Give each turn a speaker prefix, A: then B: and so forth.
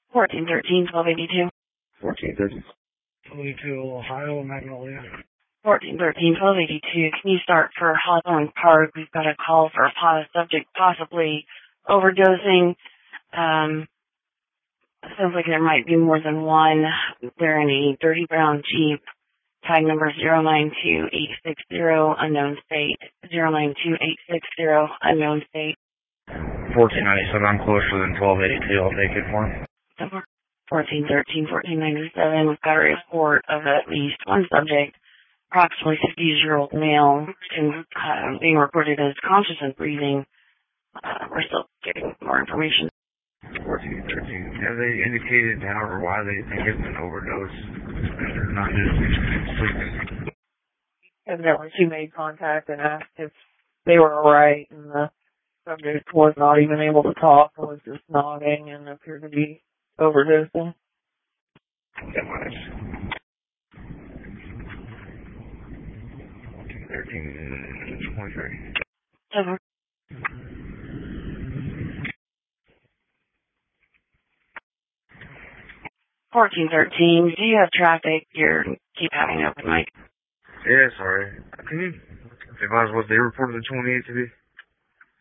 A: 1413-1282.
B: 1413.
C: Toledo, Ohio, Magnolia.
A: 1413-1282. Can you start for Hawthorne Park? We've got a call for a subject possibly overdosing. Sounds like there might be more than one. They're in a dirty brown Jeep. Tag number 092860, unknown state. 092860, unknown state.
B: 1497, I'm closer than 1282. I'll take it for him.
A: 1413-1497, we've got a report of at least one subject, approximately 50-year-old male, being reported as conscious and breathing. We're still getting more information.
B: 1413. Have they indicated how or why they think it's an overdose? They're not just sleeping.
D: Evidently, she made contact and asked if they were alright, and the subject was not even able to talk, and was just nodding and appeared to be overdosing.
B: 1323.
A: Over. 1413, do you have traffic? You keep having open mic.
B: Yeah, sorry. Can you advise what they reported the 28 to be?